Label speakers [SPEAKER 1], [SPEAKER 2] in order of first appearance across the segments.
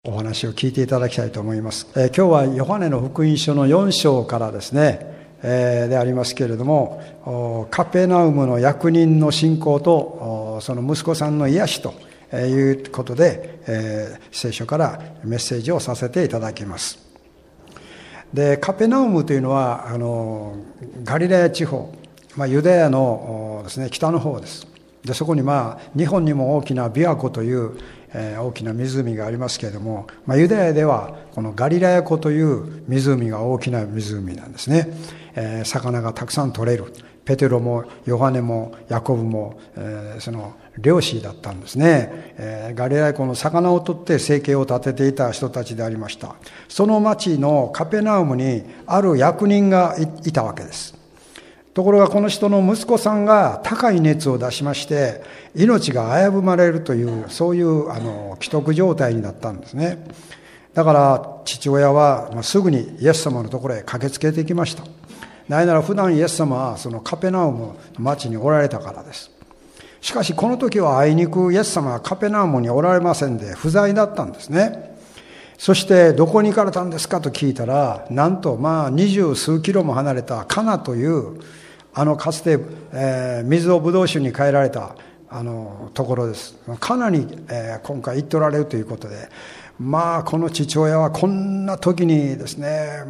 [SPEAKER 1] お話を聞いていただきたいと思います。今日はヨハネの福音書の4章からですね、でありますけれども、カペナウムの役人の信仰とその息子さんの癒しということで、聖書からメッセージをさせていただきます。で、カペナウムというのはガリラヤ地方、ユダヤのですね、北の方です。で、そこに日本にも大きな琵琶湖という大きな湖がありますけれども、ユダヤではこのガリラヤ湖という湖が大きな湖なんですね。魚がたくさん取れる。ペテロもヨハネもヤコブも、その漁師だったんですね。ガリラヤ湖の魚を取って生計を立てていた人たちでありました。その町のカペナウムにある役人がいたわけです。ところがこの人の息子さんが高い熱を出しまして命が危ぶまれるというそういう危篤状態になったんですね。だから父親はすぐにイエス様のところへ駆けつけてきました。なぜなら普段イエス様はそのカペナウムの町におられたからです。しかしこの時はあいにくイエス様はカペナウムにおられませんで不在だったんですね。そしてどこに行かれたんですかと聞いたら、なんと20数キロも離れたカナというかつて、水をブドウ酒に変えられたところです。カナに、今回行っておられるということで、この父親はこんな時にですね、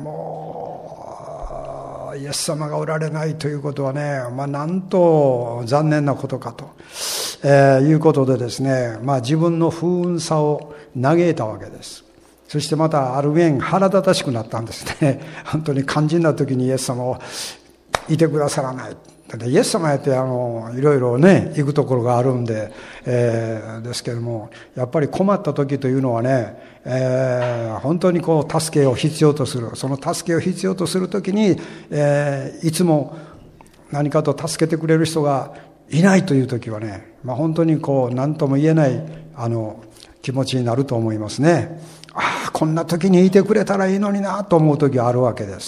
[SPEAKER 1] もうイエス様がおられないということはね、なんと残念なことかと、いうことでですね、自分の不運さを嘆いたわけです。そしてまたある面腹立たしくなったんですね。本当に肝心な時にイエス様をいてくださらない。だってイエス様やっていろいろね行くところがあるんで、ですけども、やっぱり困った時というのはね、本当に助けを必要とする。その助けを必要とする時に、いつも何かと助けてくれる人がいないという時はね、本当に何とも言えない気持ちになると思いますね。こんな時にいてくれたらいいのになと思う時があるわけです。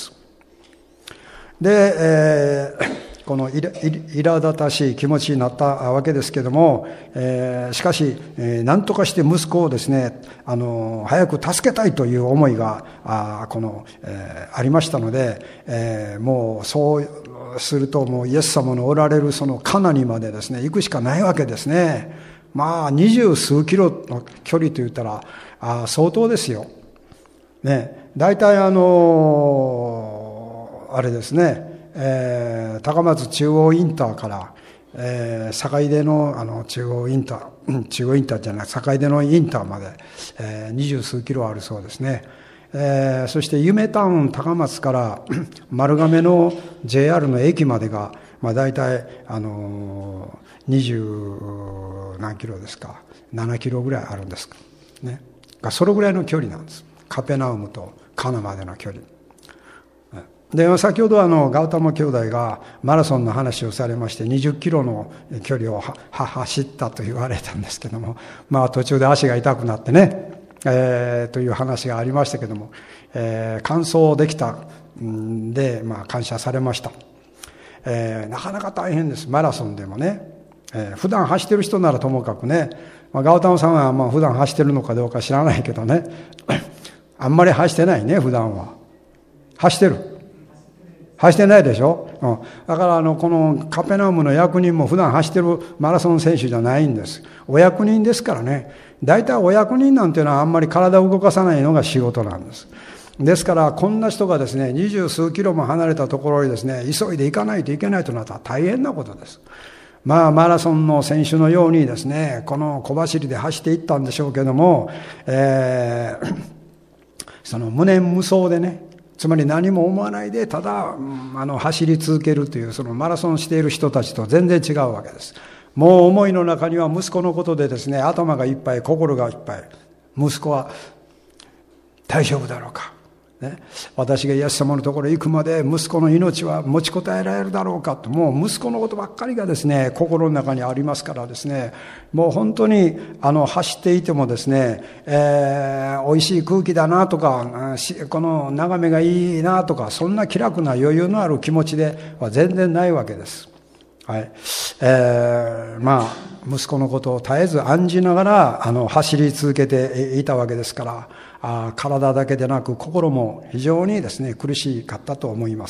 [SPEAKER 1] で、この苛立たしい気持ちになったわけですけども、しかし、何とかして息子をですね、早く助けたいという思いがありましたので、もうそうするともうイエス様のおられるそのカナにまでですね行くしかないわけですね。20数キロの距離と言ったら相当ですよ。ね、大体あれですね、高松中央インターから、坂出の中央インターじゃない、坂出のインターまで、20数キロあるそうですね。そして夢タウン高松から丸亀の JR の駅までが、大体20何キロですか、7キロぐらいあるんですね。それぐらいの距離なんです。カペナウムとカナまでの距離で、先ほどガウタマ兄弟がマラソンの話をされまして20キロの距離を走ったと言われたんですけども、途中で足が痛くなってね、という話がありましたけども、完走できたんで、感謝されました。なかなか大変です。マラソンでもね、普段走ってる人ならともかくね、ガウタマさんは普段走ってるのかどうか知らないけどねあんまり走ってないね。普段は走ってないでしょ、だからこのカペナウムの役人も普段走ってるマラソン選手じゃないんです。お役人ですからね。大体お役人なんていうのはあんまり体を動かさないのが仕事なんです。ですからこんな人がですね20数キロも離れたところにですね急いで行かないといけないとなったら大変なことです。マラソンの選手のようにですね、この小走りで走っていったんでしょうけども、その無念無想でね、つまり何も思わないでただ走り続けるというそのマラソンしている人たちと全然違うわけです。もう思いの中には息子のことでですね、頭がいっぱい、心がいっぱい。息子は大丈夫だろうか、ね、私がイエス様のところへ行くまで息子の命は持ちこたえられるだろうかと、もう息子のことばっかりがですね心の中にありますからですね、もう本当に走っていてもですね、美味しい空気だなとか、この眺めがいいなとか、そんな気楽な余裕のある気持ちでは全然ないわけです。 はい。息子のことを絶えず案じながら、走り続けていたわけですから、体だけでなく心も非常にですね、苦しかったと思います。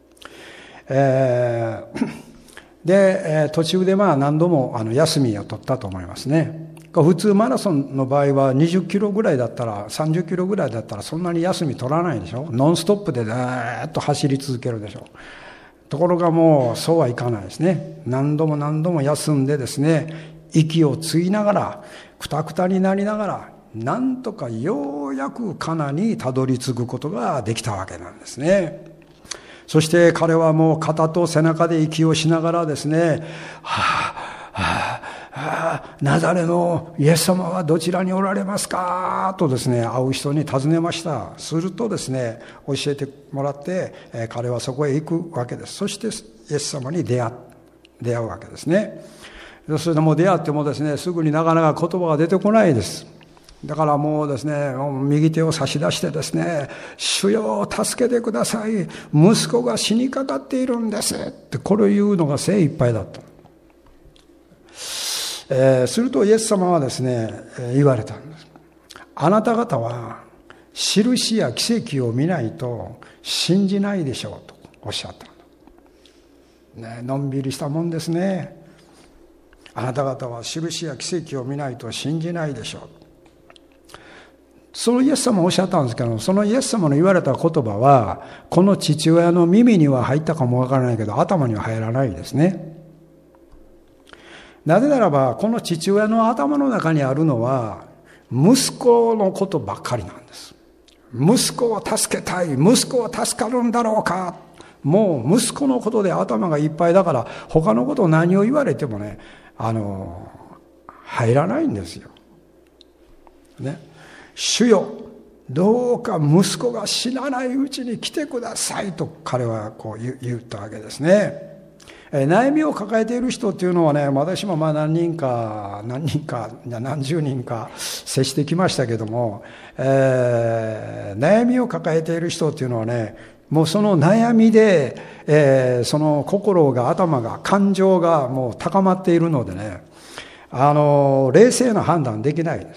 [SPEAKER 1] で、途中で何度も休みを取ったと思いますね。普通マラソンの場合は20キロぐらいだったら、30キロぐらいだったらそんなに休み取らないでしょ。ノンストップでずーっと走り続けるでしょ。ところがもうそうはいかないですね。何度も何度も休んでですね、息を継ぎながら、くたくたになりながら、なんとかようやくカナにたどり着くことができたわけなんですね。そして彼はもう肩と背中で息をしながらですね、ナザレのイエス様はどちらにおられますかとですね、会う人に尋ねました。するとですね、教えてもらって、彼はそこへ行くわけです。そしてイエス様に出会うわけですね。それでも出会ってもですね、すぐになかなか言葉が出てこないです。だからもうですね、右手を差し出してですね、主よ助けてください、息子が死にかかっているんですってこれを言うのが精一杯だった。するとイエス様はですね、言われたんです。あなた方は印や奇跡を見ないと信じないでしょうとおっしゃった、ね、のんびりしたもんですね。あなた方は印や奇跡を見ないと信じないでしょう。そのイエス様おっしゃったんですけど、そのイエス様の言われた言葉はこの父親の耳には入ったかもわからないけど頭には入らないですね。なぜならばこの父親の頭の中にあるのは息子のことばっかりなんです。息子を助けたい、息子は助かるんだろうか、もう息子のことで頭がいっぱいだから他のことを何を言われてもね、入らないんですよ、ね。主よどうか息子が死なないうちに来てくださいと彼はこう言ったわけですね。悩みを抱えている人っていうのはね、私も何十人か接してきましたけども、悩みを抱えている人っていうのはね、もうその悩みで、その心が頭が感情がもう高まっているのでね、冷静な判断できないです。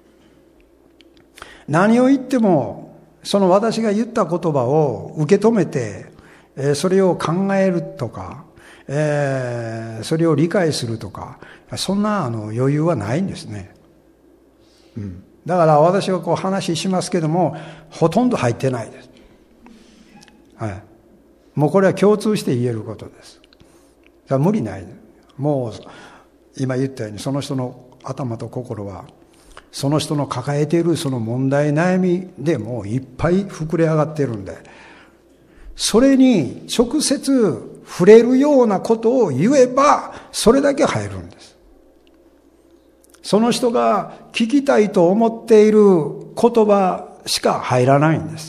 [SPEAKER 1] 何を言ってもその私が言った言葉を受け止めて、それを考えるとか、それを理解するとか、そんな余裕はないんですね。だから私はこう話しますけどもほとんど入ってないです。はい。もうこれは共通して言えることです。だから無理ない。もう今言ったようにその人の頭と心はその人の抱えているその問題悩みでもういっぱい膨れ上がっているんで、それに直接触れるようなことを言えばそれだけ入るんです。その人が聞きたいと思っている言葉しか入らないんです。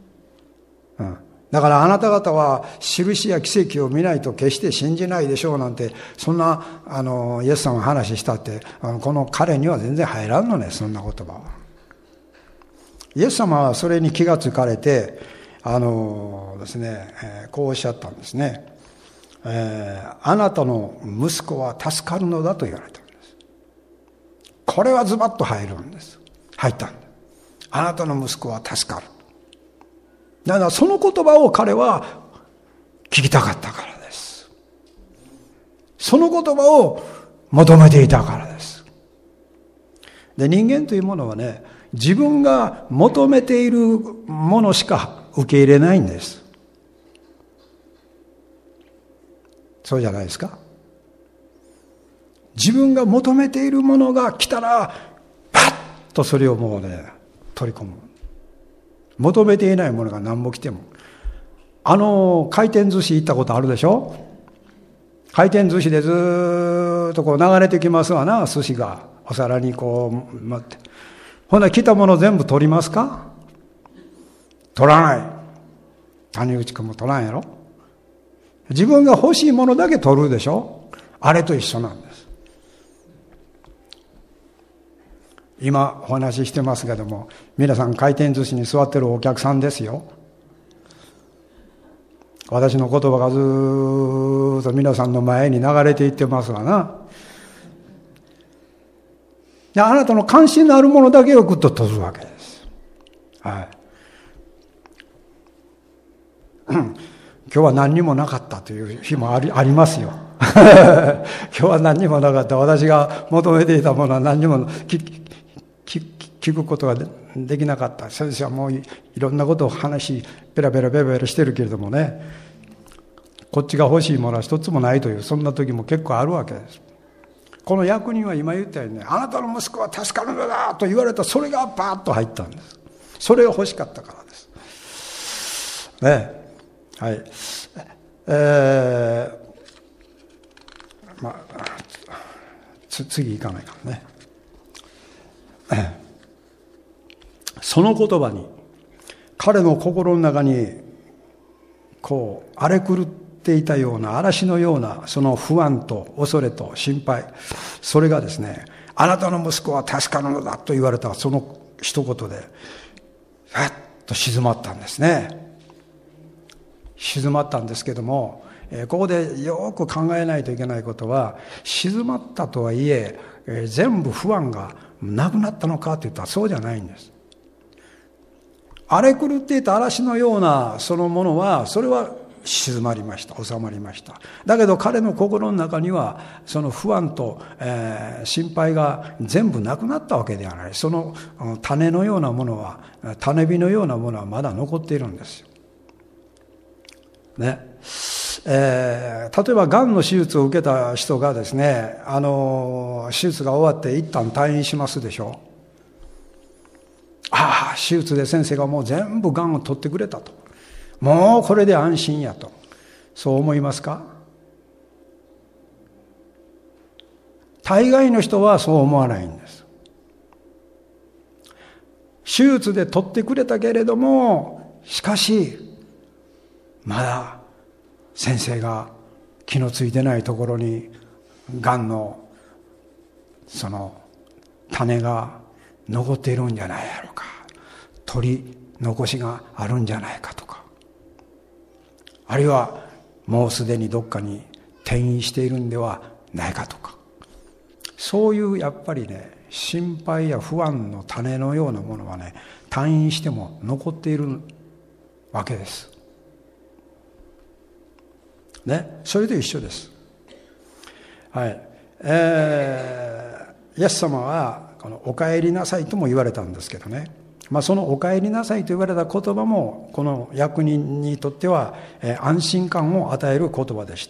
[SPEAKER 1] だからあなた方は印や奇跡を見ないと決して信じないでしょうなんて、そんなイエス様の話したってこの彼には全然入らんのね、そんな言葉は。イエス様はそれに気がつかれてですね、こうおっしゃったんですね。あなたの息子は助かるのだと言われたんです。これはズバッと入るんです。入ったんです。あなたの息子は助かる。だからその言葉を彼は聞きたかったからです。その言葉を求めていたからです。で、人間というものはね、自分が求めているものしか受け入れないんです。そうじゃないですか。自分が求めているものが来たらパッとそれをもうね取り込む。求めていないものが何も来ても、回転寿司行ったことあるでしょ。回転寿司でずーっとこう流れてきますわな、寿司がお皿にこう待って、ほんなら来たもの全部取りますか？取らない。谷口君も取らんやろ。自分が欲しいものだけ取るでしょ。あれと一緒なんです。今お話ししてますけども、皆さん回転寿司に座ってるお客さんですよ。 私の言葉がずーっと皆さんの前に流れていってますがな。で、あなたの関心のあるものだけをぐっと取るわけです。はい。今日は何にもなかったという日もありますよ。今日は何にもなかった。私が求めていたものは何にも聞くことができなかった。先生はもういろんなことをペラペラしてるけれどもね、こっちが欲しいものは一つもないという、そんな時も結構あるわけです。この役人は今言ったようにね、あなたの息子は助かるのだと言われた、それがパーッと入ったんです。それが欲しかったからです。ね。はい。次行かないからね。その言葉に、彼の心の中にこう荒れ狂っていたような、嵐のようなその不安と恐れと心配、それがですね、あなたの息子は助かるのだと言われたその一言でふっと静まったんですね。静まったんですけども、ここでよく考えないといけないことは、静まったとはいえ全部不安がなくなったのかといったらそうじゃないんです。荒れ狂っていた嵐のようなそのものは、それは静まりました、収まりました。だけど彼の心の中にはその不安と、心配が全部なくなったわけではない。その種のようなものは、種火のようなものはまだ残っているんですよね。例えばがんの手術を受けた人がですね、手術が終わって一旦退院しますでしょ。ああ、手術で先生がもう全部がんを取ってくれたと、もうこれで安心やと、そう思いますか？大概の人はそう思わないんです。手術で取ってくれたけれども、しかしまだ先生が気のついてないところにがんのその種が残っているんじゃないやろうか、取り残しがあるんじゃないかとか、あるいはもうすでにどっかに転移しているんではないかとか、そういうやっぱりね、心配や不安の種のようなものはね、退院しても残っているわけですね。それと一緒です。はい。イエス様はこのお帰りなさいとも言われたんですけどね、そのお帰りなさいと言われた言葉もこの役人にとっては安心感を与える言葉でした。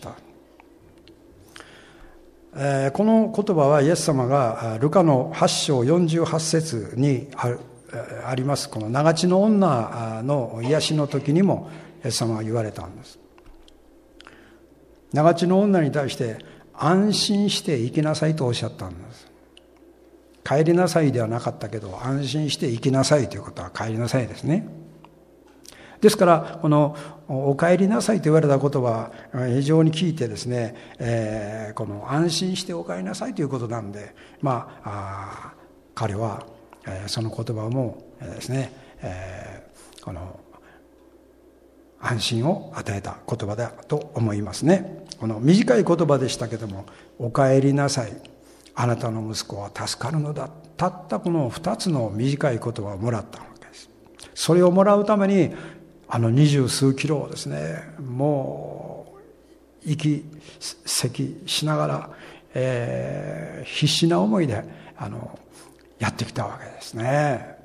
[SPEAKER 1] この言葉はイエス様がルカの8章48節にありますこの長地の女の癒しの時にもイエス様は言われたんです。長地の女に対して安心して生きなさいとおっしゃったんです。帰りなさいではなかったけど、安心して生きなさいということは帰りなさいですね。ですからこのお帰りなさいと言われた言葉は非常に聞いてですね、この安心してお帰りなさいということなんで、彼はその言葉もですね、この安心を与えた言葉だと思いますね。この短い言葉でしたけども、お帰りなさい、あなたの息子は助かるのだ、たったこの2つの短い言葉をもらったわけです。それをもらうために20数キロをですね、もう息咳しながら、必死な思いでやってきたわけですね。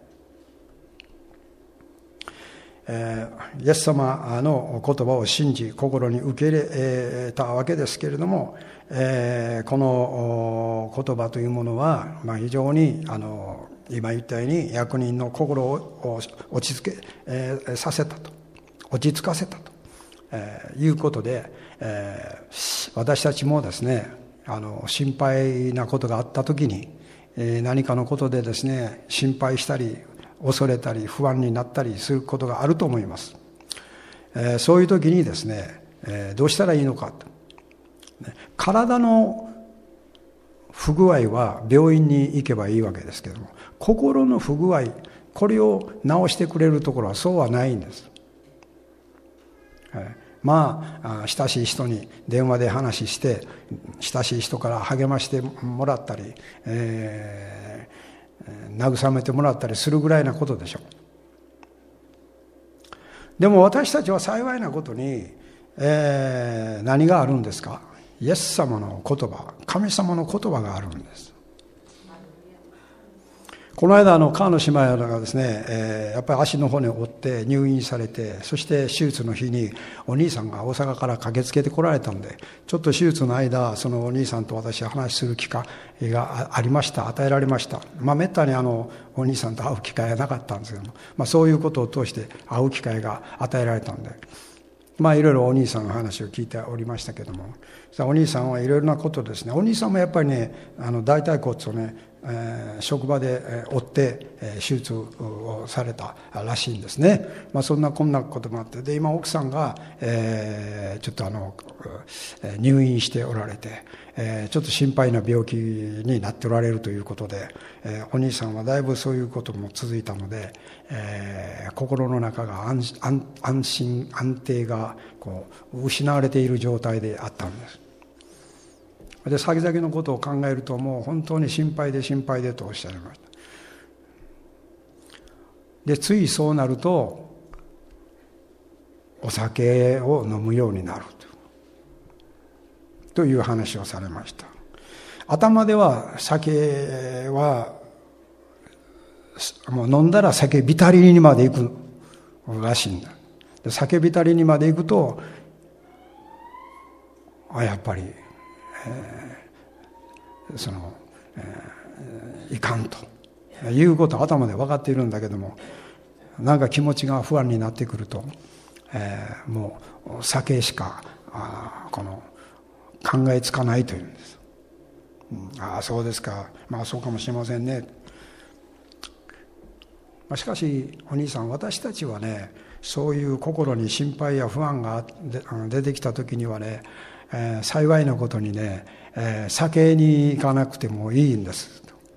[SPEAKER 1] イエス様の言葉を信じ心に受け入れたわけですけれども、この言葉というものは、非常に今言ったように役人の心を落ち着かせたと、いうことで、私たちもですね、心配なことがあった時に、何かのことでですね、心配したり恐れたり不安になったりすることがあると思います。そういう時にですね、どうしたらいいのかと。体の不具合は病院に行けばいいわけですけども、心の不具合、これを治してくれるところはそうはないんです。 親しい人に電話で話して親しい人から励ましてもらったり、慰めてもらったりするぐらいなことでしょう。でも私たちは幸いなことに、何があるんですか？イエス様の言葉、神様の言葉があるんです。この間川野姉妹がですね、やっぱり足の骨を折って入院されて、そして手術の日にお兄さんが大阪から駆けつけてこられたんで、ちょっと手術の間そのお兄さんと私は話する機会がありました。与えられました。めったにお兄さんと会う機会はなかったんですけども、そういうことを通して会う機会が与えられたんで、いろいろお兄さんの話を聞いておりましたけども、お兄さんはいろいろなことですね。お兄さんもやっぱりね、大腿骨をね、職場で折って手術をされたらしいんですね。そんなこんなこともあって、で今奥さんが、ちょっと入院しておられて、ちょっと心配な病気になっておられるということで、お兄さんはだいぶそういうことも続いたので、心の中が安心安定が失われている状態であったんです。で先々のことを考えるともう本当に心配で心配でとおっしゃいました。でついそうなるとお酒を飲むようになるという話をされました。頭では酒はもう飲んだら酒浸りにまで行くらしいんだ。で酒浸りにまで行くとやっぱりいかんということは頭で分かっているんだけども、なんか気持ちが不安になってくると、もう酒しか考えつかないというんです。そうですか、そうかもしれませんね。しかしお兄さん、私たちはね、そういう心に心配や不安が出てきた時にはね、幸いなことにね、酒に行かなくてもいいんです。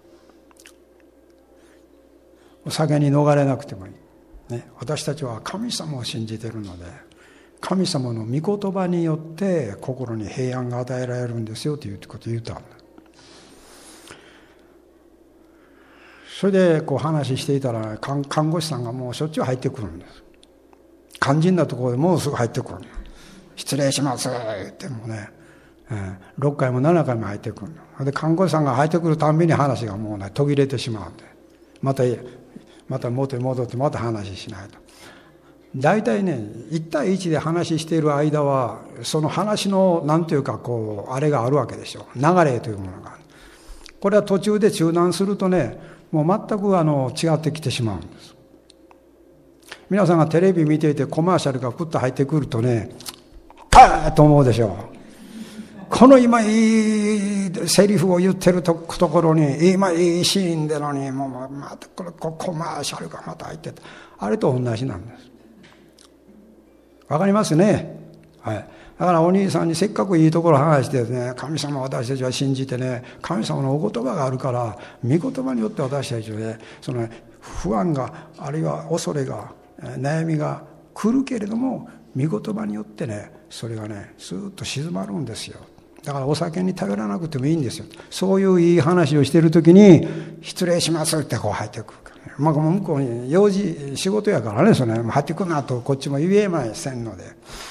[SPEAKER 1] お酒に逃れなくてもいい、ね、私たちは神様を信じているので、神様の御言葉によって心に平安が与えられるんですよということを言ったんだ。それで話していたら、看護師さんがもうしょっちゅう入ってくるんです。肝心なところでもうすぐ入ってくる。失礼しますって言ってもね、6回も7回も入ってくるので、看護師さんが入ってくるたんびに話がもうね途切れてしまうんで、また元に戻ってまた話しないと。大体ね、1対1で話している間はその話のなんていうかあれがあるわけでしょ。流れというものがある。これは途中で中断するとね、もう全く違ってきてしまうんです。皆さんがテレビ見ていてコマーシャルがふっと入ってくるとね、と思うでしょう。この今いいセリフを言ってるところに今いいシーンでのにもうまたこれコマーシャルがまた入ってた、あれと同じなんです。わかりますね。はい。だからお兄さんにせっかくいいところ話してですね、神様を私たちは信じてね、神様のお言葉があるから、御言葉によって私たちはね、その不安があるいは恐れが悩みが来るけれども、御言葉によってね、それがねスーッと静まるんですよ。だからお酒に頼らなくてもいいんですよ。そういういい話をしている時に失礼しますって入ってくるから、向こうに用事仕事やからね、それ入ってくるなとこっちも言えませんので、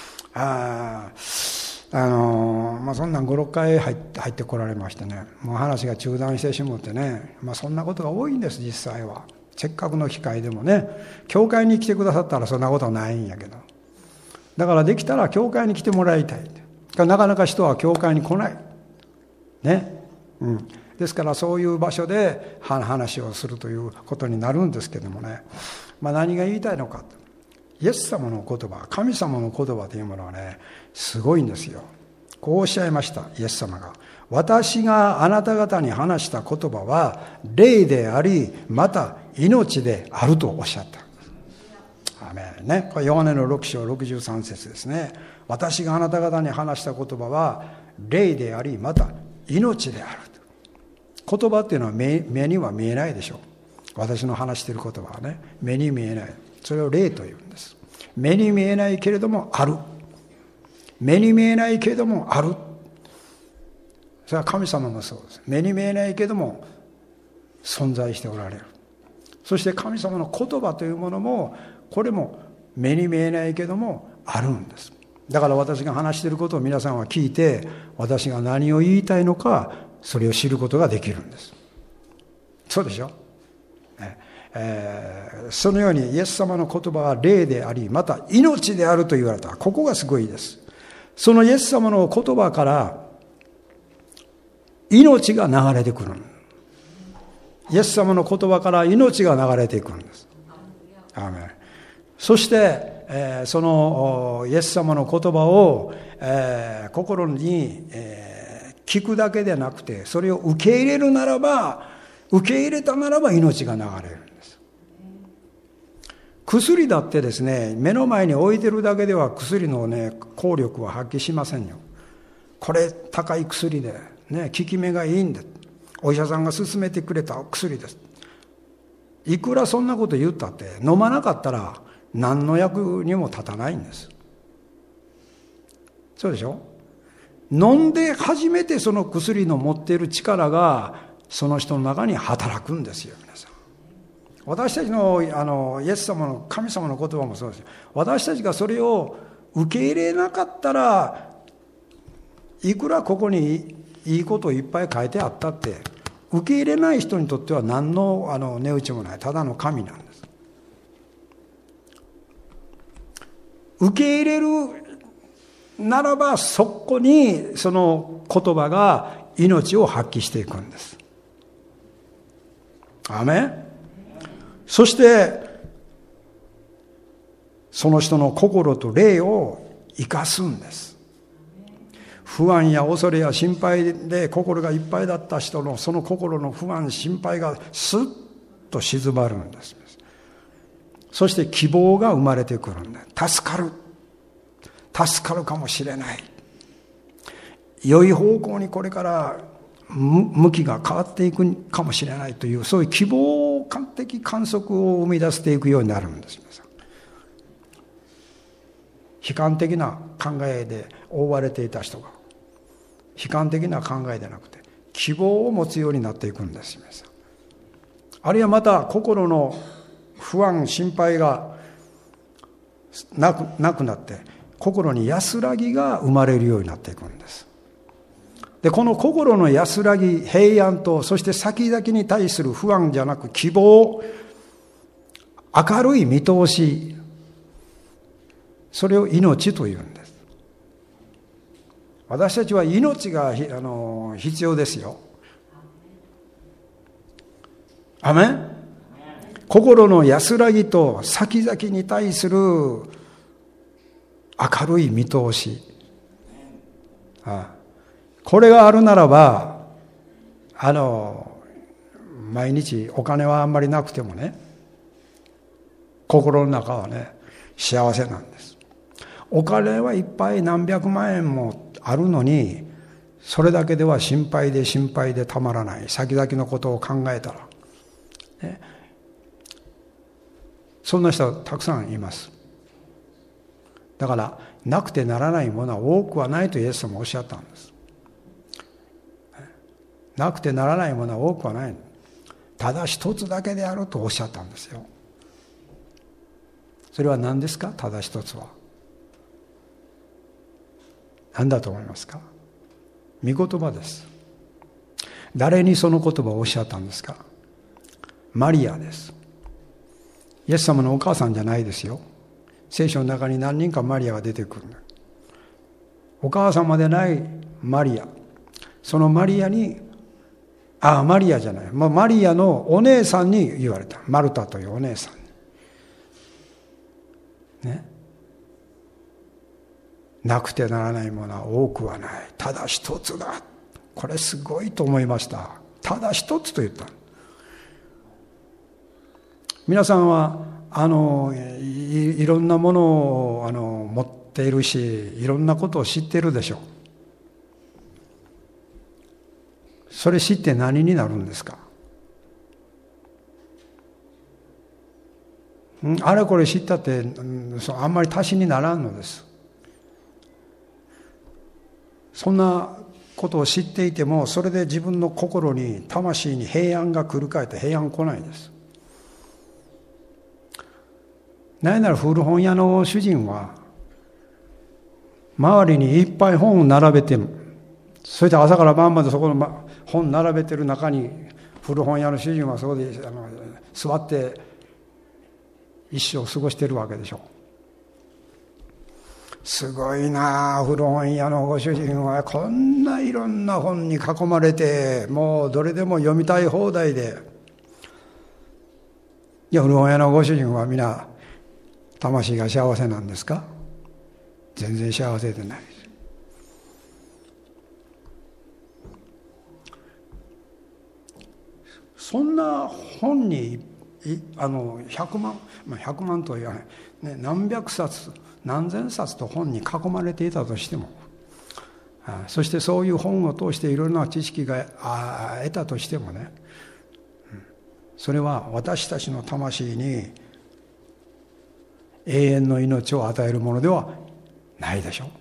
[SPEAKER 1] そんなん 5,6 回入ってこられましてね、もう話が中断してしもってね、そんなことが多いんです。実際はせっかくの機会でもね、教会に来てくださったらそんなことはないんやけど、だからできたら教会に来てもらいたい。なかなか人は教会に来ないね、ですからそういう場所で話をするということになるんですけどもね、何が言いたいのか、イエス様の言葉、神様の言葉というものはね、すごいんですよ。こうおっしゃいました。イエス様が、私があなた方に話した言葉は霊であり、また命であるとおっしゃった。アメンね、これヨハネの6章63節ですね。私があなた方に話した言葉は霊であり、また命である。言葉っていうのは 目には見えないでしょう。私の話している言葉はね、目に見えない。それを霊というんです。目に見えないけれどもある。 目に見えないけれどもある。それは神様もそうです。目に見えないけれども存在しておられる。そして神様の言葉というものも、これも目に見えないけれどもあるんです。だから私が話していることを皆さんは聞いて、私が何を言いたいのか、それを知ることができるんです。そうでしょ、そのようにイエス様の言葉は霊であり、また命であると言われた。ここがすごいです。そのイエス様の言葉から命が流れてくる。イエス様の言葉から命が流れていくんです。アーメン。そして、そのイエス様の言葉を、心に、聞くだけでなくて、それを受け入れるならば、受け入れたならば命が流れるんです。薬だってですね、目の前に置いてるだけでは薬のね、効力は発揮しませんよ。これ高い薬で、ね、効き目がいいんで、お医者さんが勧めてくれた薬です。いくらそんなこと言ったって、飲まなかったら何の役にも立たないんです。そうでしょ。飲んで初めてその薬の持っている力がその人の中に働くんですよ。皆さん、私たちのイエス様の神様の言葉もそうですよ。私たちがそれを受け入れなかったら、いくらここにいいことをいっぱい書いてあったって、受け入れない人にとっては何の値打ちもない、ただの神なんです。受け入れるならば、そこにその言葉が命を発揮していくんです。アーメン。そしてその人の心と霊を生かすんです。不安や恐れや心配で心がいっぱいだった人のその心の不安心配がスッと静まるんです。そして希望が生まれてくるんです。助かるかもしれない、良い方向にこれから向きが変わっていくかもしれないという、そういう希望的観測を生み出していくようになるんです。皆さん、悲観的な考えで覆われていた人が、悲観的な考えでなくて希望を持つようになっていくんです。皆さん、あるいはまた心の不安心配がなくなって心に安らぎが生まれるようになっていくんです。で、この心の安らぎ、平安と、そして先々に対する不安じゃなく希望、明るい見通し、それを命というんです。私たちは命が必要ですよ。アメン。心の安らぎと先々に対する明るい見通し、これがあるならば、毎日お金はあんまりなくてもね、心の中はね、幸せなんです。お金はいっぱい何百万円もあるのに、それだけでは心配でたまらない。先々のことを考えたら、ね、そんな人はたくさんいます。だからなくてならないものは多くはないとイエス様はおっしゃったんです。なくてならないものは多くはない。ただ一つだけであるとおっしゃったんですよ。それは何ですか？ただ一つは何だと思いますか？御言葉です。誰にその言葉をおっしゃったんですか？マリアです。イエス様のお母さんじゃないですよ。聖書の中に何人かマリアが出てくる。お母様でないマリア、そのマリアに、マリアじゃない、マリアのお姉さんに言われた。マルタというお姉さんにね、なくてならないものは多くはない、ただ一つだ。これすごいと思いました。ただ一つと言った。皆さんはいろんなものを持っているし、いろんなことを知っているでしょう。それ知って何になるんですか？あれこれ知ったってあんまり足しにならんのです。 そんなことを知っていても、それで自分の心に、魂に平安が来るかいと平安来ないんです。何なら古本屋の主人は、周りにいっぱい本を並べて、それで朝から晩までそこの本並べてる中に、古本屋の主人はそこで座って一生過ごしてるわけでしょう。すごいなあ、古本屋のご主人はこんないろんな本に囲まれて、もうどれでも読みたい放題で。いや、古本屋のご主人は皆魂が幸せなんですか？全然幸せでないです。そんな本に100万とは言わない、ね、何百冊何千冊と本に囲まれていたとしても、そしてそういう本を通していろいろな知識が得たとしてもね、それは私たちの魂に永遠の命を与えるものではないでしょ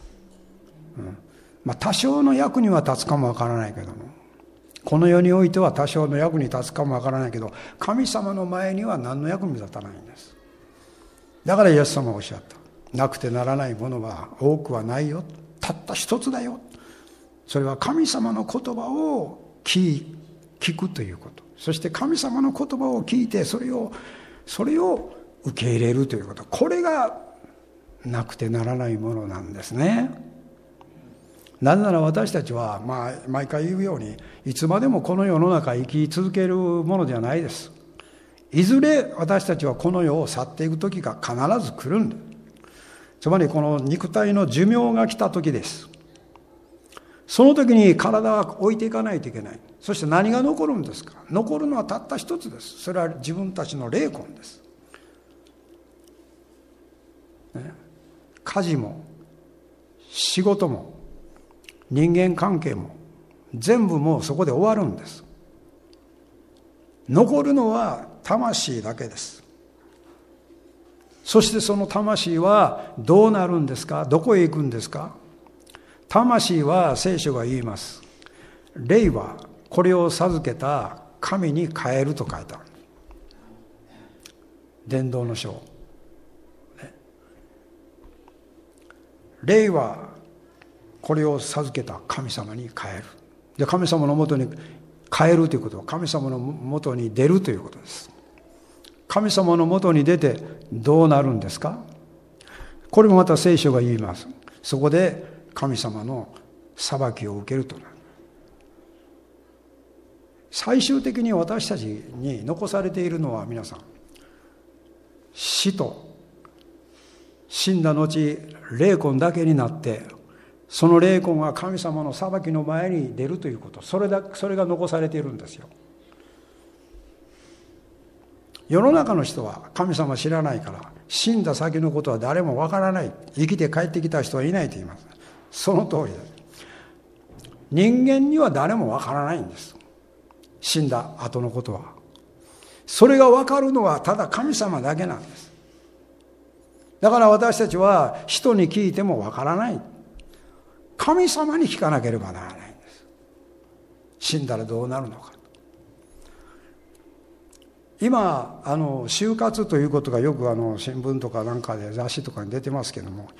[SPEAKER 1] う。多少の役には立つかもわからないけども、この世においては多少の役に立つかもわからないけど、神様の前には何の役にも立たないんです。だからイエス様はおっしゃった。なくてならないものは多くはないよ。たった一つだよ。それは神様の言葉を聞くということ。そして神様の言葉を聞いて、それを受け入れるということ。これがなくてならないものなんですね。なぜなら私たちは、毎回言うように、いつまでもこの世の中生き続けるものではないです。いずれ私たちはこの世を去っていく時が必ず来るんです。つまりこの肉体の寿命が来た時です。その時に体は置いていかないといけない。そして何が残るんですか？残るのはたった一つです。それは自分たちの霊魂です。家事も仕事も人間関係も全部もうそこで終わるんです。残るのは魂だけです。そしてその魂はどうなるんですか？どこへ行くんですか？魂は聖書が言います。霊はこれを授けた神に変えると書いてある。伝道の書。霊はこれを授けた神様に変える。で、神様のもとに変えるということは、神様のもとに出るということです。神様のもとに出てどうなるんですか？これもまた聖書が言います。そこで神様の裁きを受けるとなる。最終的に私たちに残されているのは、皆さん、死と死んだ後霊魂だけになって、その霊魂が神様の裁きの前に出るということ、それが残されているんですよ。世の中の人は神様知らないから、死んだ先のことは誰もわからない、生きて帰ってきた人はいないと言います。その通りです。人間には誰もわからないんです、死んだ後のことは。それがわかるのはただ神様だけなんです。だから私たちは人に聞いてもわからない。神様に聞かなければならないんです。死んだらどうなるのか。今就活ということがよく新聞とかなんかで雑誌とかに出てますけども、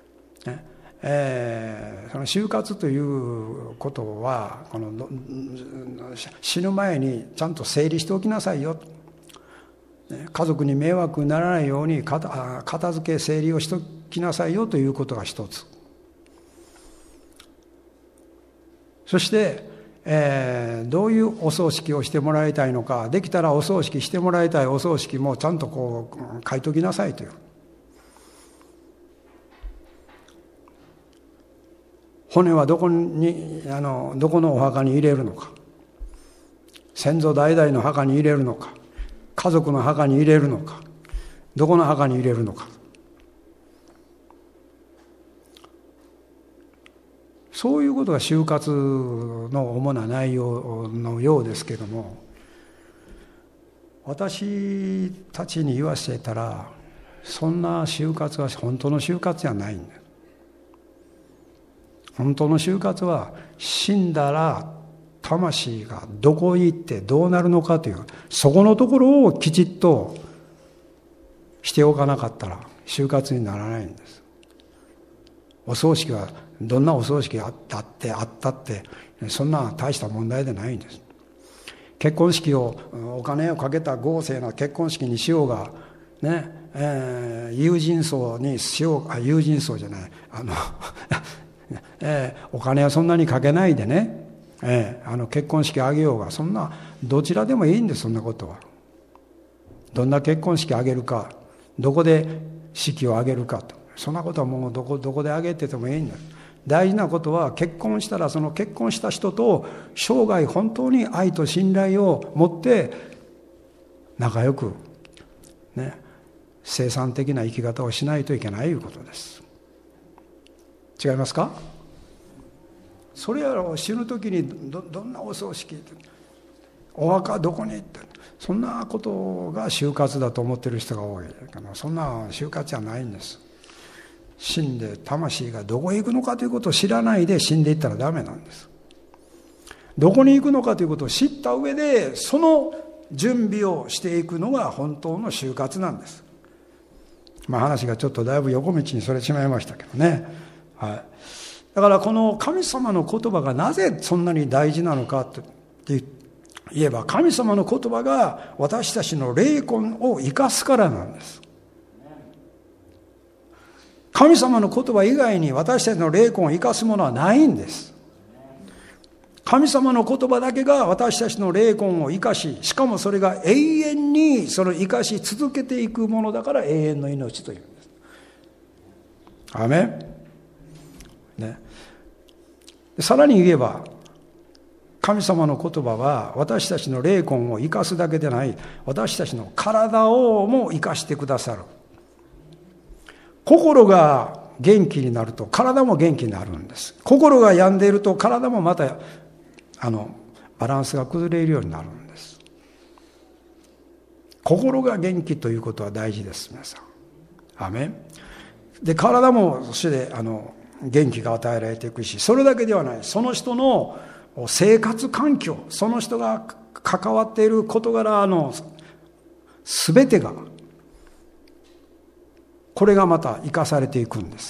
[SPEAKER 1] その就活ということは死ぬ前にちゃんと整理しておきなさいよ。家族に迷惑にならないように片付け整理をしておきなさいよということが一つ。そして、どういうお葬式をしてもらいたいのか、できたらお葬式してもらいたいお葬式もちゃんと書いときなさいという。骨はどこのお墓に入れるのか、先祖代々の墓に入れるのか、家族の墓に入れるのか、どこの墓に入れるのか、そういうことが就活の主な内容のようですけども、私たちに言わせたら、そんな就活は本当の就活じゃないんです。 本当の終活は、死んだら魂がどこに行ってどうなるのかという、そこのところをきちっとしておかなかったら終活にならないんです。お葬式はどんなお葬式があったってそんな大した問題でないんです。結婚式をお金をかけた豪勢な結婚式にしようがね、友人葬にしよう、友人葬じゃないお金はそんなにかけないでね、結婚式あげようが、そんなどちらでもいいんです。そんなことはどんな結婚式あげるか、どこで式をあげるかと、そんなことはもうどこであげててもいいんです。大事なことは、結婚したらその結婚した人と生涯本当に愛と信頼を持って仲良くね、生産的な生き方をしないといけないということです。違いますか？それやろ、死ぬ時にどんなお葬式、お墓どこに行って、そんなことが終活だと思っている人が多いから、そんな終活じゃないんです。死んで魂がどこへ行くのかということを知らないで死んでいったらダメなんです。どこに行くのかということを知った上で、その準備をしていくのが本当の終活なんです。話がちょっとだいぶ横道にそれてしまいましたけどね。だからこの神様の言葉がなぜそんなに大事なのかと言えば、神様の言葉が私たちの霊魂を生かすからなんです。神様の言葉以外に私たちの霊魂を生かすものはないんです。神様の言葉だけが私たちの霊魂を生かし、しかもそれが永遠にその生かし続けていくものだから永遠の命というんです。アメン、ね、さらに言えば、神様の言葉は私たちの霊魂を生かすだけでない、私たちの体をも生かしてくださる。心が元気になると体も元気になるんです。心が病んでいると体もまたバランスが崩れるようになるんです。心が元気ということは大事です、皆さん。アメン。で、体もそして元気が与えられていくし、それだけではない、その人の生活環境、その人が関わっている事柄の全てが、これがまた生かされていくんです。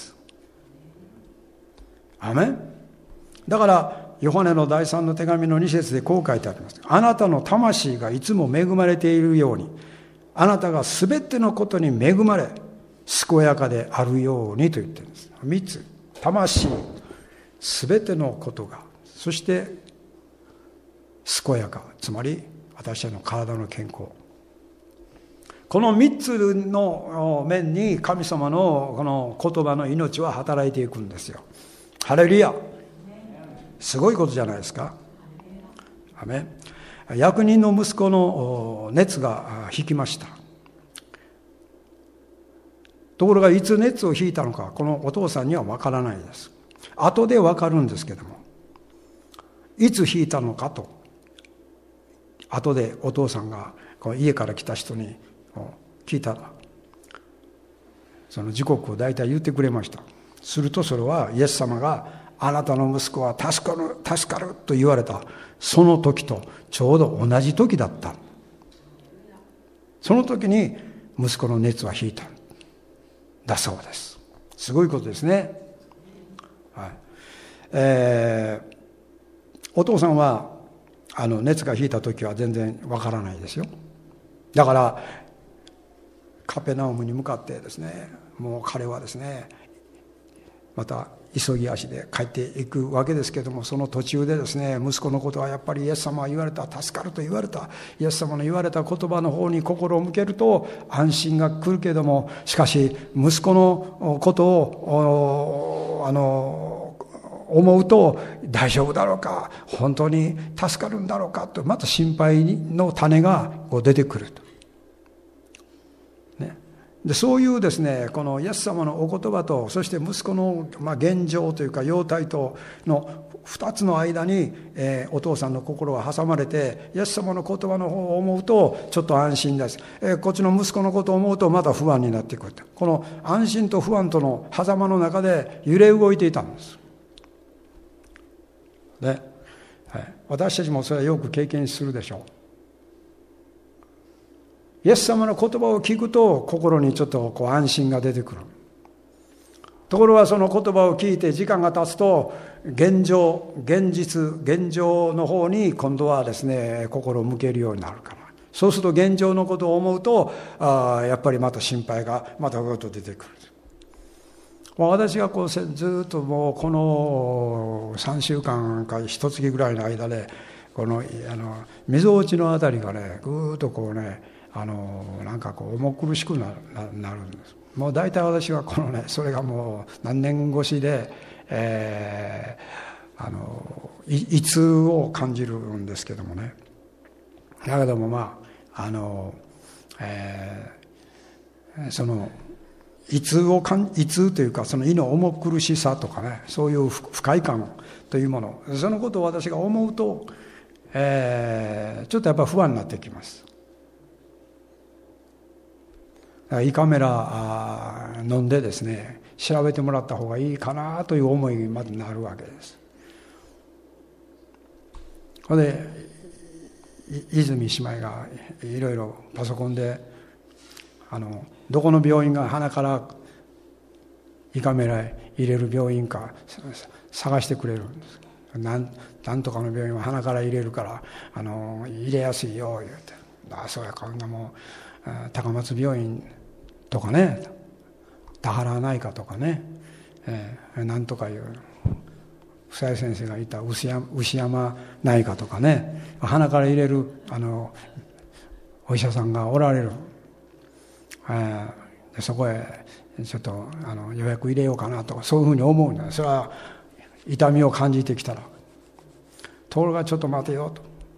[SPEAKER 1] アメン。だからヨハネの第3の手紙の2節でこう書いてあります。あなたの魂がいつも恵まれているように、あなたがすべてのことに恵まれ健やかであるようにと言っているんです。3つ、魂、すべてのことが、そして健やか、つまり私たちの体の健康、この3つの面に神様のこの言葉の命は働いていくんですよ。ハレルヤ。すごいことじゃないですか。アメン。役人の息子の熱が引きました。ところがいつ熱を引いたのか、このお父さんには分からないです。後で分かるんですけども、いつ引いたのかと後でお父さんが家から来た人に聞いたら、その時刻を大体言ってくれました。するとそれはイエス様があなたの息子は助かると言われたその時とちょうど同じ時だった。その時に息子の熱は引いただそうです。すごいことですね。はい。お父さんは熱が引いた時は全然わからないですよ。だからカペナウムに向かってですね、もう彼はですね、また急ぎ足で帰っていくわけですけれども、その途中でですね、息子のことはやっぱりイエス様は言われた、助かると言われた、イエス様の言われた言葉の方に心を向けると安心が来るけれども、しかし息子のことを思うと大丈夫だろうか、本当に助かるんだろうかと、また心配の種が出てくると。でそういうですね、このイエス様のお言葉と、そして息子の現状というか容態との2つの間に、お父さんの心は挟まれて、イエス様の言葉の方を思うとちょっと安心です、こっちの息子のことを思うとまた不安になってくると、この安心と不安との狭間の中で揺れ動いていたんです。 ね。はい、私たちもそれはよく経験するでしょう。イエス様の言葉を聞くと心にちょっと安心が出てくる。ところがその言葉を聞いて時間が経つと現状の方に今度はですね心を向けるようになるから、そうすると現状のことを思うとやっぱりまた心配がまたぐっと出てくる。私がずっともうこの3週間か1月ぐらいの間でこのみぞおちのあたりがねぐーっとなんか重苦しくなるんです。もう大体私はそれがもう何年越しで、胃痛を感じるんですけどもね。だけどもその胃痛というかその胃の重苦しさとかね、そういう不快感というもの、そのことを私が思うと、ちょっとやっぱり不安になってきます。胃カメラ飲んでですね調べてもらった方がいいかなという思いまでなるわけです。それで泉姉妹がいろいろパソコンでどこの病院が鼻から胃カメラへ入れる病院か探してくれるんです。なんとかの病院は鼻から入れるから入れやすいよ言うて、そうやかんなもう高松病院とかね田原内科とかね、なんとかいう房井先生がいた牛山内科とかね、鼻から入れるお医者さんがおられる。でそこへちょっと予約入れようかなとかそういうふうに思うんだ。それは痛みを感じてきたら、ところがちょっと待てよと、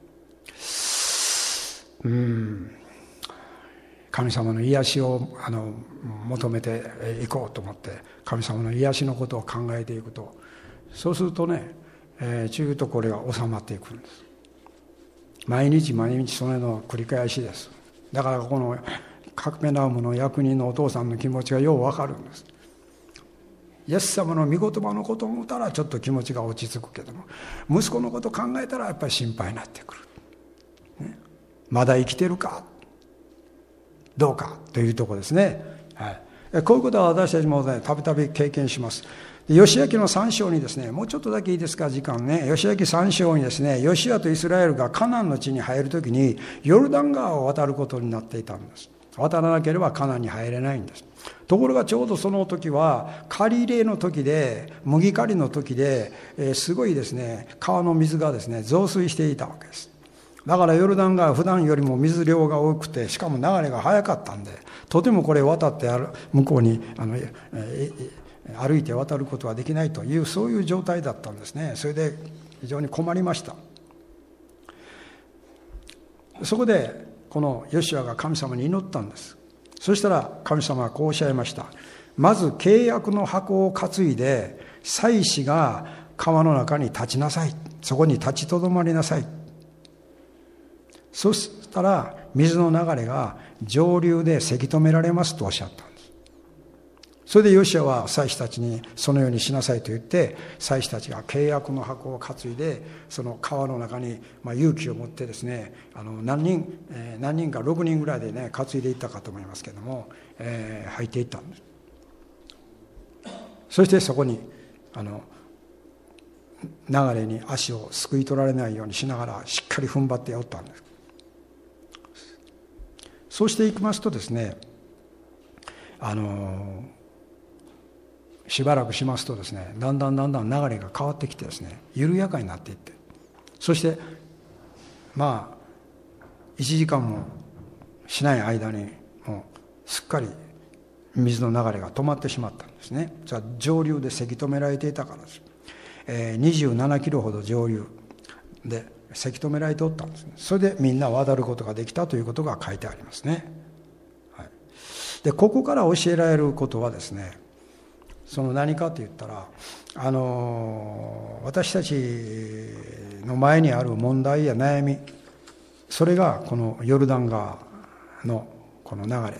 [SPEAKER 1] 神様の癒しを求めていこうと思って神様の癒しのことを考えていくと、そうするとね、中とこれが収まっていくんです。毎日それの繰り返しです。だからこのカペナウムの役人のお父さんの気持ちがようわかるんです。イエス様の御言葉のことを思ったらちょっと気持ちが落ち着くけども、息子のことを考えたらやっぱり心配になってくる、ね、まだ生きてるかどうかというところですね、はい、こういうことは私たちもねたびたび経験します。ヨシア記の3章にですね、もうちょっとだけいいですか時間ね、ヨシア記3章にですね、ヨシアとイスラエルがカナンの地に入るときにヨルダン川を渡ることになっていたんです。渡らなければカナンに入れないんです。ところがちょうどその時は刈り入れの時で、麦刈りの時で、すごいですね川の水がですね増水していたわけです。だからヨルダン川は普段よりも水量が多くて、しかも流れが速かったんで、とてもこれ渡って向こうに歩いて渡ることはできないという、そういう状態だったんですね。それで非常に困りました。そこでこのヨシュアが神様に祈ったんです。そしたら神様はこうおっしゃいました。まず契約の箱を担いで祭司が川の中に立ちなさい。そこに立ちとどまりなさい。そしたら水の流れが上流でせき止められますとおっしゃったんです。それでヨシュアは祭司たちにそのようにしなさいと言って、祭司たちが契約の箱を担いでその川の中に勇気を持ってですね、何人か6人ぐらいでね担いでいったかと思いますけども、入っていったんです。そしてそこに流れに足をすくい取られないようにしながらしっかり踏ん張っておったんです。そうしていきますとですね、しばらくしますとですね、だんだん流れが変わってきてですね、緩やかになっていって、そして1時間もしない間にもうすっかり水の流れが止まってしまったんですね。それは上流でせき止められていたからです。27キロほど上流でせき止められておったんですね。それでみんな渡ることができたということが書いてありますね。はい、でここから教えられることはですね、その何かと言ったら、私たちの前にある問題や悩み、それがこのヨルダン川のこの流れなんです。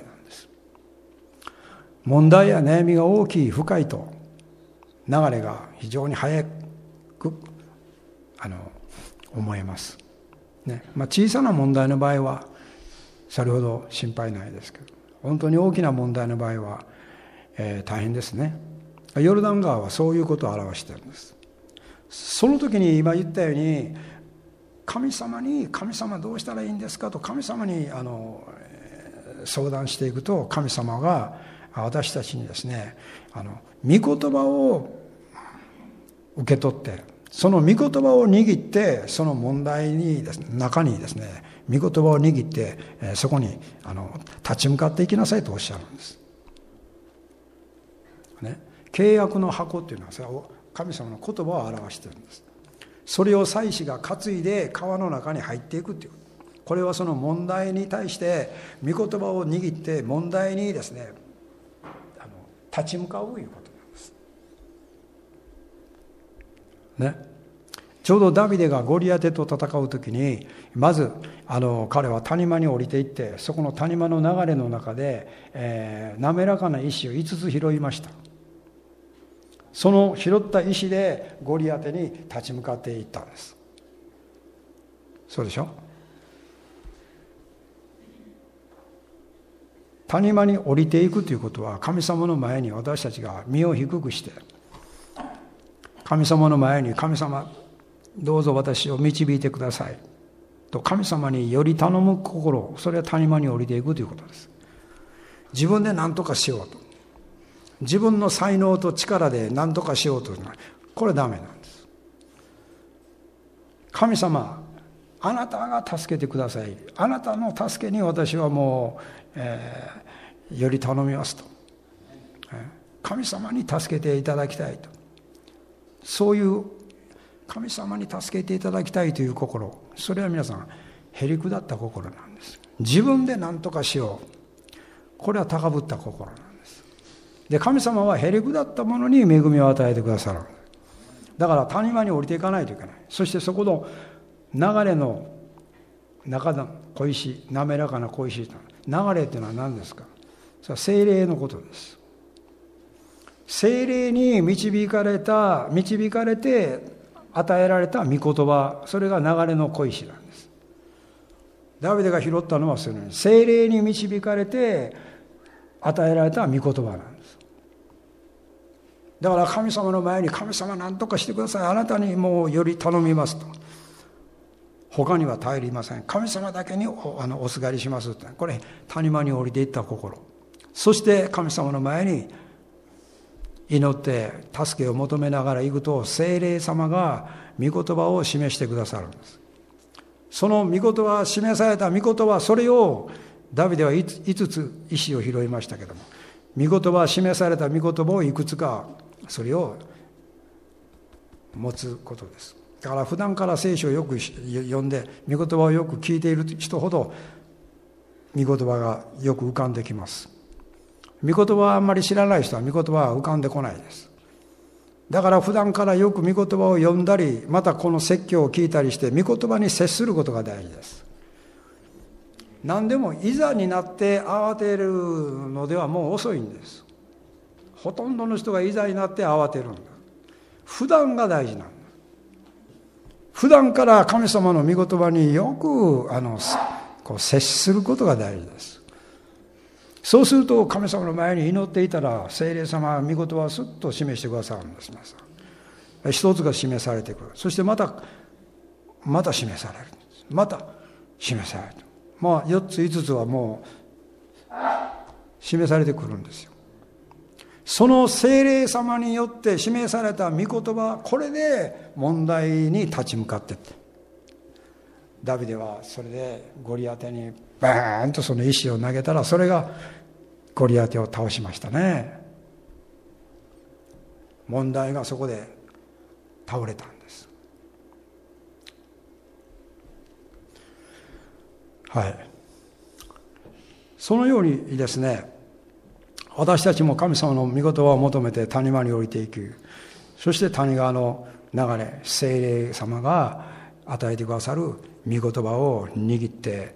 [SPEAKER 1] 問題や悩みが大きい深いと流れが非常に速く思えます、ね。小さな問題の場合はそれほど心配ないですけど、本当に大きな問題の場合は、大変ですね。ヨルダン川はそういうことを表しているんです。その時に今言ったように、神様どうしたらいいんですかと神様に相談していくと、神様が私たちにですね、御言葉を受け取って、その御言葉を握って、その問題にですね、中にですね、御言葉を握って、そこに立ち向かっていきなさいとおっしゃるんです、ね。契約の箱っていうのは神様の言葉を表しているんです。それを祭司が担いで川の中に入っていくという、これはその問題に対して御言葉を握って問題にですね、立ち向かうということなんです、ね。ちょうどダビデがゴリアテと戦う時に、まず彼は谷間に降りていって、そこの谷間の流れの中で、滑らかな石を5つ拾いました。その拾った石でゴリアテに立ち向かっていったんです。そうでしょ。谷間に降りていくということは、神様の前に私たちが身を低くして、神様の前に、神様どうぞ私を導いてくださいと神様により頼む心、それは谷間に降りていくということです。自分で何とかしようと、自分の才能と力で何とかしようと、これはダメなんです。神様、あなたが助けてください、あなたの助けに私はもう、より頼みますと、神様に助けていただきたいと、そういう神様に助けていただきたいという心、それは皆さんへりくだった心なんです。自分で何とかしよう、これは高ぶった心なんです。で、神様はへりくだったものに恵みを与えてくださる。だから谷間に降りていかないといけない。そしてそこの流れの中の小石、滑らかな小石、流れというのは何ですか。それは聖霊のことです。聖霊に導かれて与えられた御言葉、それが流れの小石なんです。ダビデが拾ったのはそのように聖霊に導かれて与えられた御言葉なんです。だから神様の前に、神様何とかしてください、あなたにもうより頼みますと、他には頼りません、神様だけにおすがりしますって、これ谷間に降りていった心、そして神様の前に祈って助けを求めながら行くと、聖霊様が御言葉を示してくださるんです。その御言葉、示された御言葉、それをダビデは5つ石を拾いましたけども、御言葉、示された御言葉をいくつか、それを持つことです。だから普段から聖書をよく読んで御言葉をよく聞いている人ほど御言葉がよく浮かんできます。御言葉はあんまり知らない人は御言葉は浮かんでこないです。だから普段からよく御言葉を読んだり、またこの説教を聞いたりして御言葉に接することが大事です。何でもいざになって慌てるのではもう遅いんです。ほとんどの人がいざになって慌てるんだ。普段が大事なんだ。普段から神様の御言葉によく接することが大事です。そうすると神様の前に祈っていたら、聖霊様は御言葉をすっと示してくださるんです。一つが示されてくる。そしてまた示される。また示される。4つ5つはもう示されてくるんですよ。その聖霊様によって示された御言葉、これで問題に立ち向かっていって、ダビデはそれでゴリアテにバーンとその石を投げたら、それがゴリアテを倒しましたね。問題がそこで倒れたんです。はい。そのようにですね、私たちも神様の御言葉を求めて谷間に降りていく。そして谷川の流れ、聖霊様が与えてくださる御言葉を握って、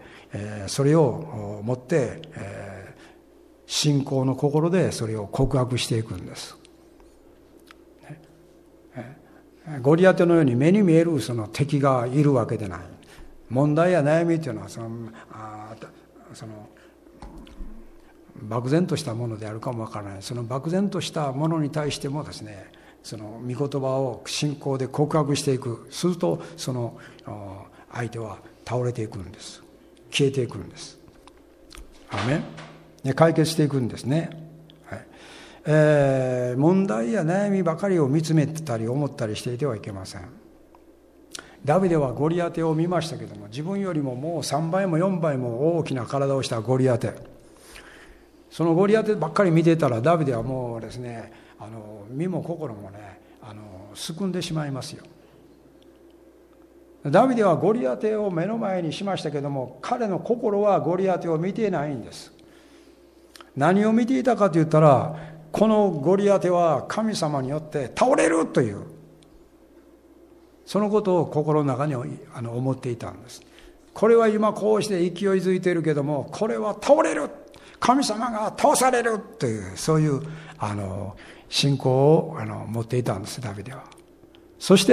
[SPEAKER 1] それを持って、信仰の心でそれを告白していくんです。 ゴリアテのように目に見えるその敵がいるわけでない。問題や悩みというのはその漠然としたものであるかもわからない。その漠然としたものに対してもですね、その御言葉を信仰で告白していく。するとその相手は倒れていくんです。消えていくんです。アーメン。で解決していくんですね。はい。問題や悩みばかりを見つめたり思ったりしていてはいけません。ダビデはゴリアテを見ましたけども、自分よりももう3倍も4倍も大きな体をしたゴリアテ、そのゴリアテばっかり見ていたらダビデはもうですね、身も心もねすくんでしまいますよ。ダビデはゴリアテを目の前にしましたけども、彼の心はゴリアテを見ていないんです。何を見ていたかと言ったら、このゴリアテは神様によって倒れるという、そのことを心の中に思っていたんです。これは今こうして勢いづいているけども、これは倒れる、神様が倒されるという、そういう信仰を持っていたんです、ダビデは。そして、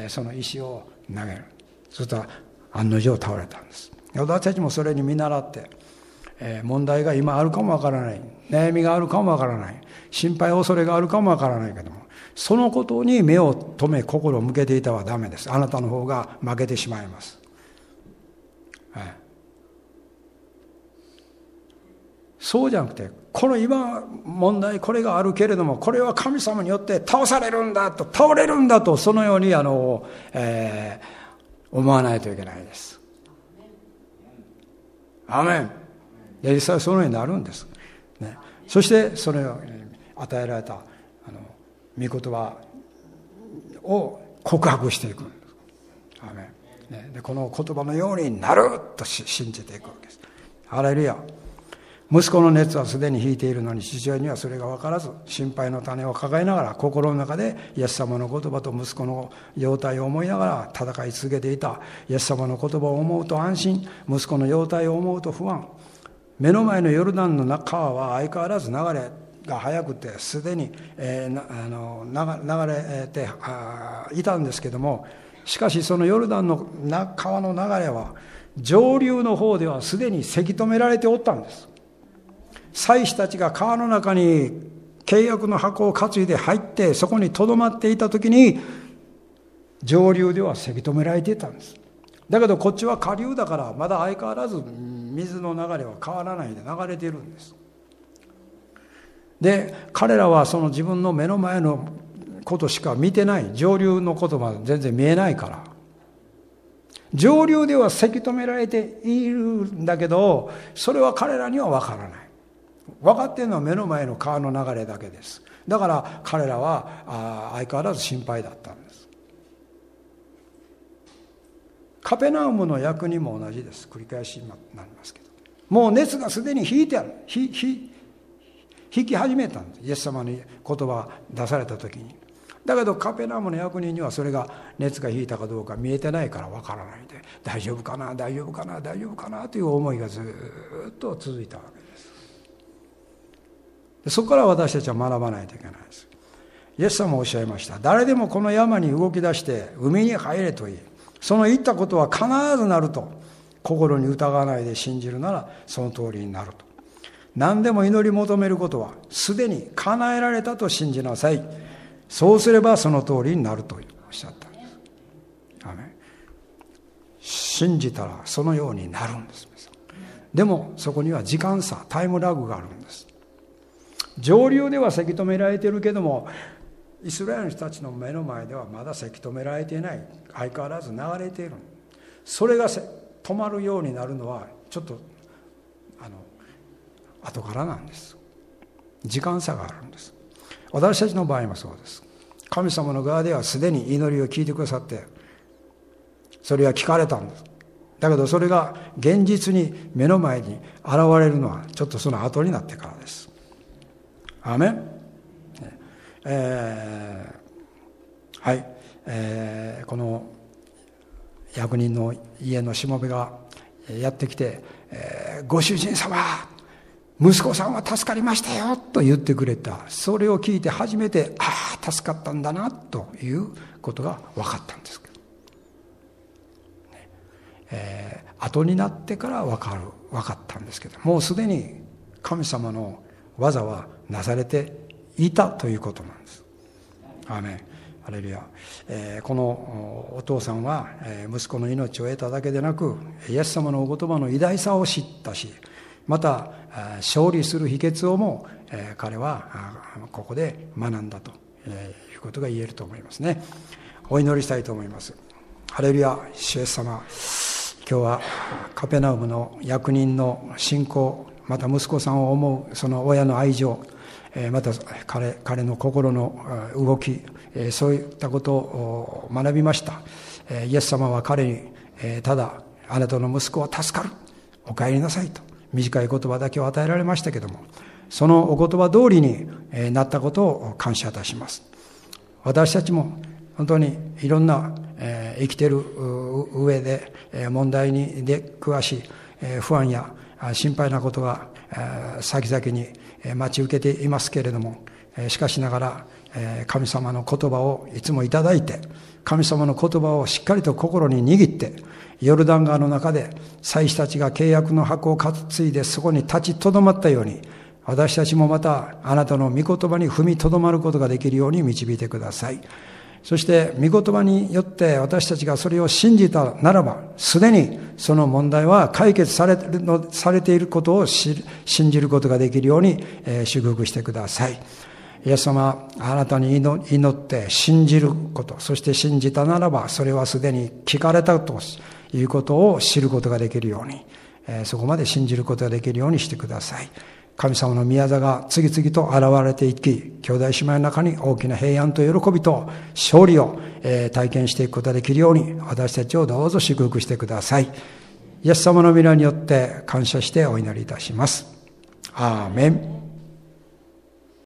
[SPEAKER 1] その石を投げる。そしたら案の定倒れたんです。私たちもそれに見習って、問題が今あるかもわからない、悩みがあるかもわからない、心配恐れがあるかもわからないけども、そのことに目を留め心を向けていたはダメです。あなたの方が負けてしまいます。はい、そうじゃなくて、この今問題これがあるけれども、これは神様によって倒されるんだと、倒れるんだと、そのように思わないといけないです。アーメン。実際そのようになるんです、ね。そしてそのように与えられた御言葉を告白していくんです。アーメン、ね。でこの言葉のようになると信じていくわけです。ハレルヤ。息子の熱はすでに引いているのに、父親にはそれが分からず、心配の種を抱えながら、心の中でイエス様の言葉と息子の容態を思いながら戦い続けていた。イエス様の言葉を思うと安心、息子の容態を思うと不安。目の前のヨルダンの川は相変わらず流れが速くて、すでに、流れていたんですけども、しかしそのヨルダンの川の流れは上流の方ではすでにせき止められておったんです。祭司たちが川の中に契約の箱を担いで入って、そこにとどまっていた時に上流ではせき止められていたんです。だけどこっちは下流だから、まだ相変わらず水の流れは変わらないで流れているんです。で彼らはその自分の目の前のことしか見てない。上流のことまで全然見えないから。上流ではせき止められているんだけど、それは彼らには分からない。分かっているのは目の前の川の流れだけです。だから彼らは相変わらず心配だったんです。カペナウムの役人も同じです。繰り返しになりますけど、もう熱がすでに引いてある、引き始めたんです。イエス様の言葉が出された時に。だけどカペナウムの役人にはそれが熱が引いたかどうか見えてないから分からないで、大丈夫かな大丈夫かな大丈夫かなという思いがずっと続いたわけです。そこから私たちは学ばないといけないです。イエス様もおっしゃいました。誰でもこの山に動き出して海に入れと言い、その言ったことは必ずなると心に疑わないで信じるならその通りになると。何でも祈り求めることはすでに叶えられたと信じなさい。そうすればその通りになるとおっしゃったんです。アメン。信じたらそのようになるんです。でもそこには時間差、タイムラグがあるんです。上流ではせき止められているけども、イスラエルの人たちの目の前ではまだせき止められていない。相変わらず流れている。それが止まるようになるのはちょっと後からなんです。時間差があるんです。私たちの場合もそうです。神様の側ではすでに祈りを聞いてくださって、それは聞かれたんです。だけどそれが現実に目の前に現れるのはちょっとその後になってからです。アーメン。はい、この役人の家のしもべがやってきて、ご主人様、 息子さんは助かりましたよと言ってくれた。それを聞いて初めて、ああ、助かったんだなということが分かったんですけど、後になってから分かったんですけど、もうすでに神様の技はなされていたということなんです。アーメン、ハレルヤ。このお父さんは息子の命を得ただけでなく、イエス様のお言葉の偉大さを知ったし、また勝利する秘訣をも彼はここで学んだということが言えると思いますね。お祈りしたいと思います。ハレルヤ。主イエス様、今日はカペナウムの役人の信仰、また息子さんを思うその親の愛情、また彼の心の動き、そういったことを学びました。イエス様は彼にただあなたの息子は助かる、お帰りなさいと短い言葉だけを与えられましたけども、そのお言葉通りになったことを感謝いたします。私たちも本当にいろんな生きている上で問題に詳しい不安や心配なことが先々に待ち受けていますけれども、しかしながら神様の言葉をいつもいただいて、神様の言葉をしっかりと心に握って、ヨルダン川の中で祭司たちが契約の箱を担いでそこに立ちとどまったように、私たちもまたあなたの御言葉に踏みとどまることができるように導いてください。そして御言葉によって私たちがそれを信じたならば、すでにその問題は解決されていることを信じることができるように祝福してください。イエス様、あなたに祈って信じること、そして信じたならばそれはすでに聞かれたということを知ることができるように、そこまで信じることができるようにしてください。神様の御業が次々と現れていき、兄弟姉妹の中に大きな平安と喜びと勝利を体験していくことができるように、私たちをどうぞ祝福してください。イエス様の皆によって感謝してお祈りいたします。アーメン。